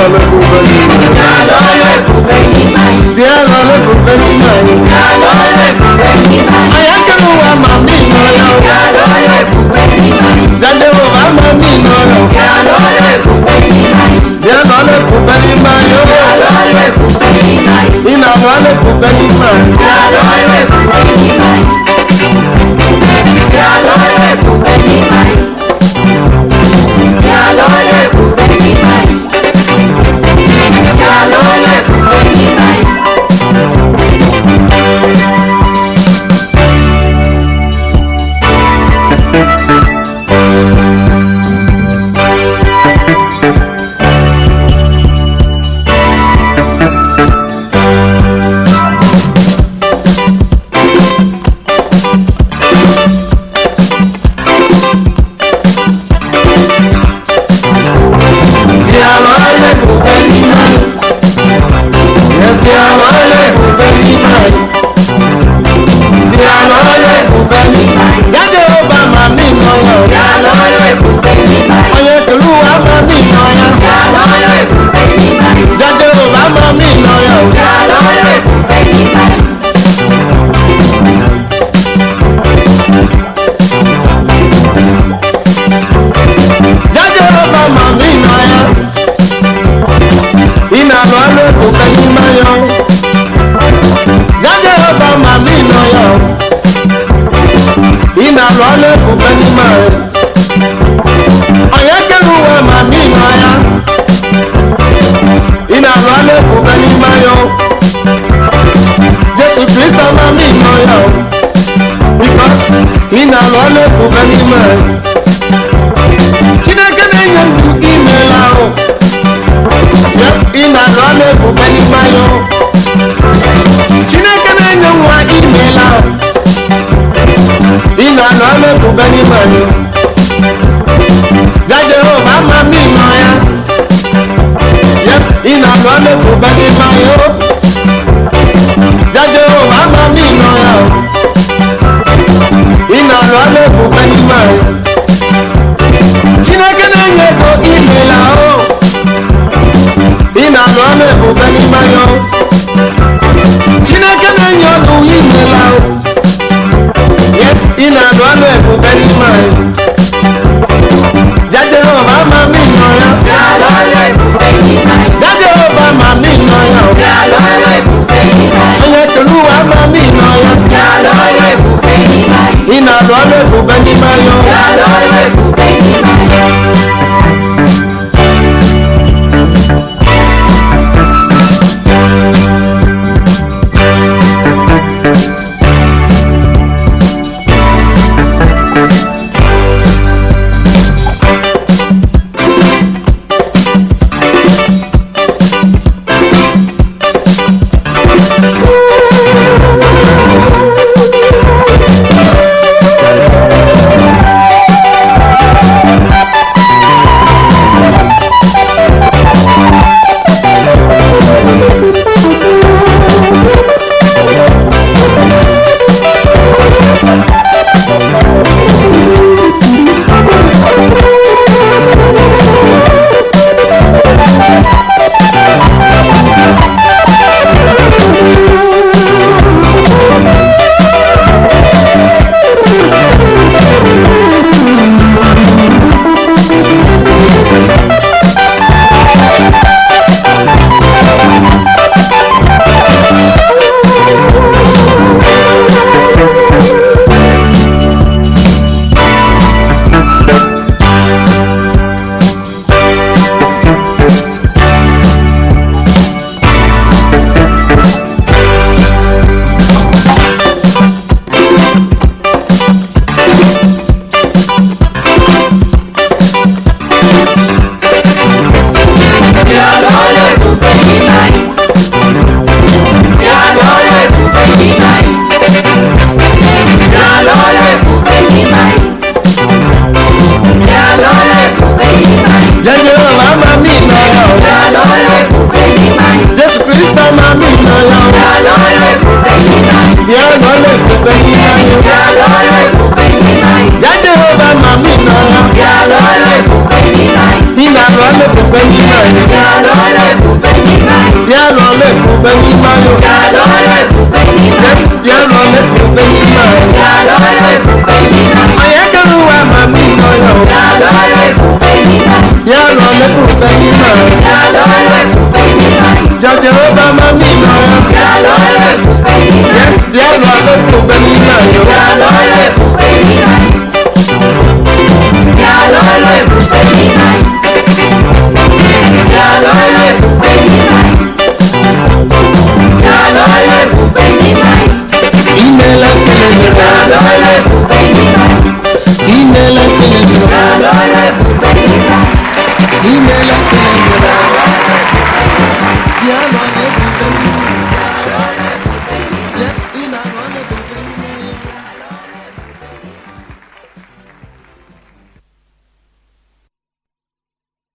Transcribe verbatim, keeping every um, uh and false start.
le kubeni Yalo le kubeni mai. Yalo le kubeni mai. Yalo le kubeni mai. Ayakelu wa mami no yo. Yalo le kubeni mai. Jade wa mami no yo. Yalo le kubeni mai. Yalo le kubeni mai yo. Yalo le kubeni mai. Ina wa le kubeni mai. Yalo le kubeni mai. Yalo le kubeni mai. Yalo le kubeni mai. Yalo le kubeni mai. lebube n'ime anyị. Yalo ebube n'ime anyị. Jajere mami nọ ya. Yalo ebube n'ime anyị. Yes, bịa lụọ lebube n'ime anyị. Yalo ebube n'ime anyị. Yalo ebube n'ime anyị. Yalo ebube n'ime anyị. Yalo ebube n'ime anyị. Imela kelele. Yalo ebube n'ime anyị. Imela kelele. Yalo ebube n'ime anyị. Imela kelele. Bịa lụọ